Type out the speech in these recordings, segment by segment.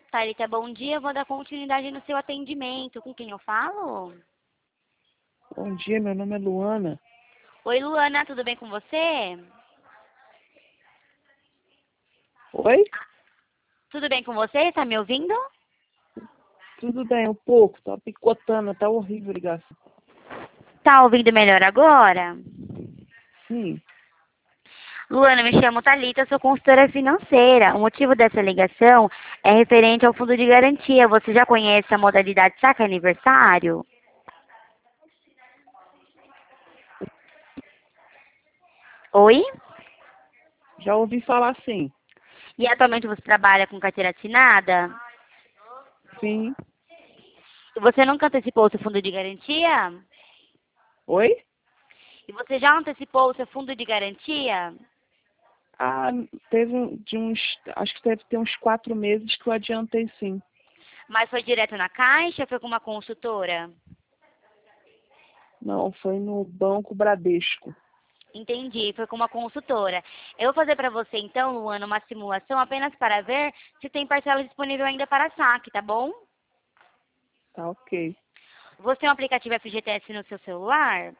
Thalita, bom dia. Vou dar continuidade no seu atendimento. Com quem eu falo? Bom dia, meu nome é Luana. Oi, Luana, tudo bem com você? Oi? Tudo bem com você? Está me ouvindo? Tudo bem, um pouco, tá picotando, tá horrível a ligação. Tá ouvindo melhor agora? Sim, Luana, me chamo Thalita, sou consultora financeira. O motivo dessa ligação é referente ao fundo de garantia. Você já conhece a modalidade saque aniversário? Oi? já ouvi falar sim. E atualmente você trabalha com carteira assinada? Sim. E você nunca antecipou o seu fundo de garantia? Oi? E você já antecipou o seu fundo de garantia? Ah, acho que deve ter uns 4 meses que eu adiantei sim. Mas foi direto na caixa ou foi com uma consultora? Não, foi no Banco Bradesco. Entendi, foi com uma consultora. Eu vou fazer para você, então, Luana, uma simulação apenas para ver se tem parcela disponível ainda para saque, tá bom? Tá ok. Você tem um aplicativo FGTS no seu celular?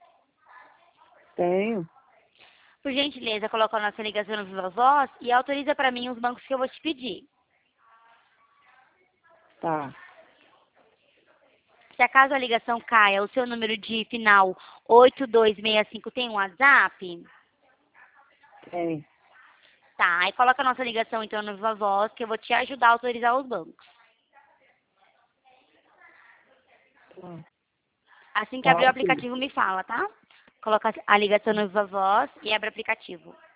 Tenho. Por gentileza, coloca a nossa ligação no Viva Voz e autoriza para mim os bancos que eu vou te pedir. Tá. Se acaso a ligação caia, o seu número de final 8265 tem um WhatsApp? Tem. Tá, aí coloca a nossa ligação então no Viva Voz que eu vou te ajudar a autorizar os bancos. Tá, Assim que tá abrir o ok. aplicativo, me fala, tá? Coloca a ligação no Viva Voz e abre o aplicativo.